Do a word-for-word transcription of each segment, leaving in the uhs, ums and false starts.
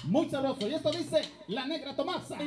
muy sabroso. Y esto dice La Negra Tomasa.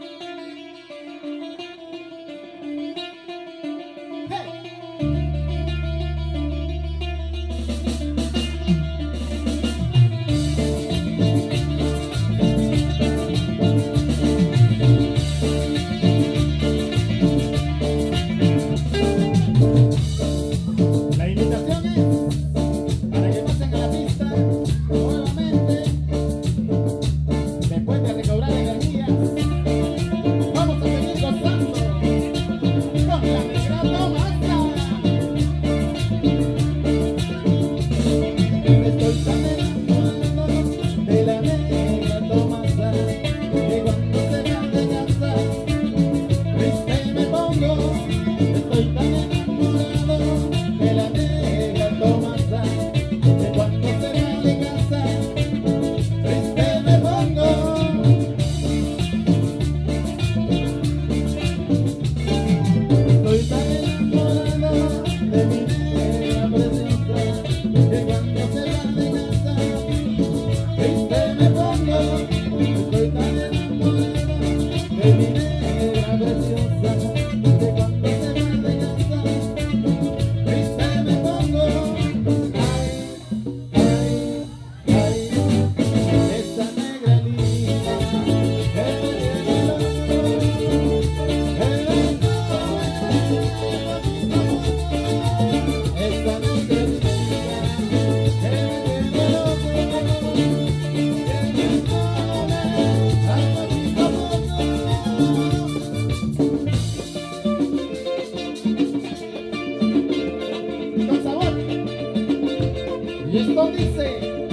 Y esto dice,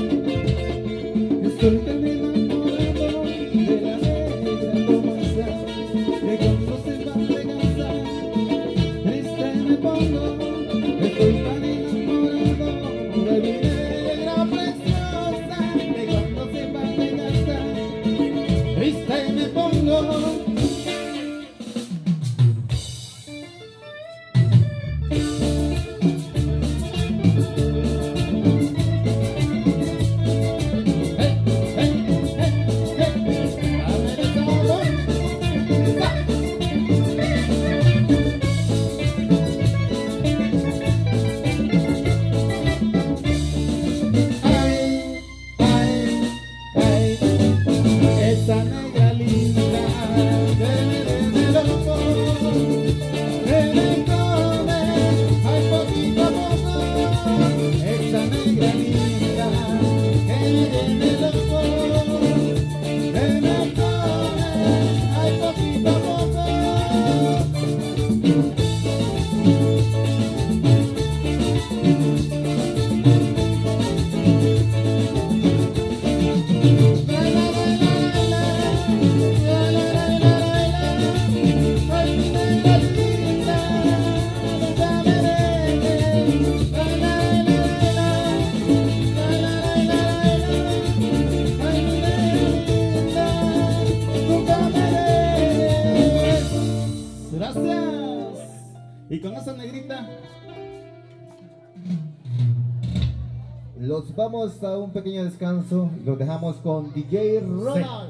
estoy tan enamorado de la negra Tomasa, que cuando se va de casa, triste me pongo. Estoy tan enamorado de mi negra preciosa, que cuando se va de casa, triste me pongo. Gracias. Y con esa negrita los vamos a un pequeño descanso. Los dejamos con D J Ronald. Sí.